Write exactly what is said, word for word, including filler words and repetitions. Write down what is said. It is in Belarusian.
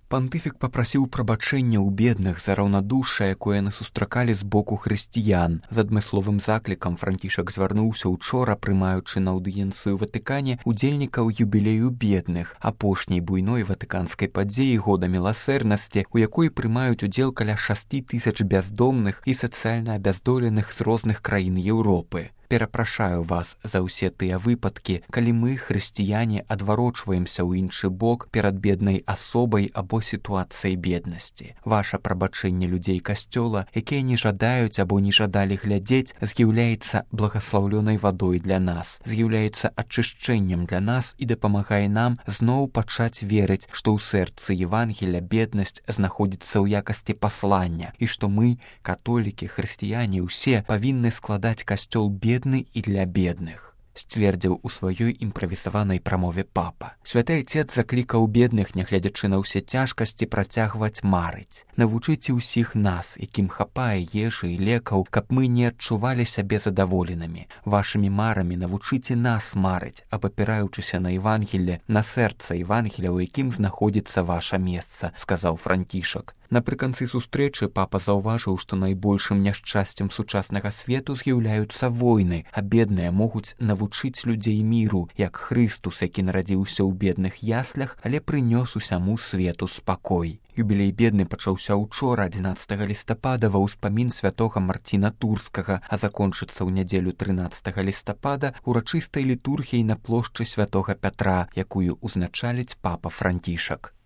Пантыфік папрасіў прабачэння ў бедных за раўнадушша, якое яны сустракалі з боку хрысціян. З адмысловым заклікам Францішак звярнуўся учора, прымаючы на аўдыенцыю Ватыкане удзельнікаў юбілею бедных, апошняй буйной ватыканскай падзеі года міласэрнасці, у якой прымаюць удзел каля шасці тысяч бяздомных і сацыяльна абяздоленых з розных краін Еўропы. Перапрашаю вас за ўсе тыя выпадкі, калі мы, хрысціяне, адварочваемся ў іншы бок перад беднай асобай або сітуацыяй беднасці. Ваша прабачэнне людзей касцёла, якія не жадаюць або не жадалі глядзець, з'яўляецца благаслаўлёнай вадой для нас, з'яўляецца ачышчэннем для нас і дапамагае нам зноў пачаць верыць, што ў сэрцы Евангеля беднасць знаходзіцца ў якасці паслання і што мы, католікі, хрысціяне, усе павінны складаць касцёл бедных і для бедных, сцвердзіў у сваёй імправізаванай прамове папа. Святы Айцец заклікаў бедных, нягледзячы на ўсе цяжкасці, працягваць марыць. Навучыце ўсіх нас, якім хапае ежы і лекаў, каб мы не адчувалі сябе задаволенымі. Вашымі марамі навучыце нас марыць, абапіраючыся на Евангелле, на сэрца Евангеля, у якім знаходзіцца ваша месца, сказаў Францішак. Напрыканцы сустрэчы папа заўважыў, што найбольшым няшчасцем сучаснага свету з'яўляюцца войны, а бедныя могуць навучыць людзей міру, як Хрыстус, які нарадзіўся ў бедных яслях, але прынёс усяму свету спакой. Юбілей бедны пачаўся учора, адзінаццатага лістапада, ва ўспамін святога Марціна Турскага, а закончыцца ў нядзелю трынаццатага лістапада урачыстай літургіяй на плошчы святога Пятра, якую ўзначаліць папа Францішак.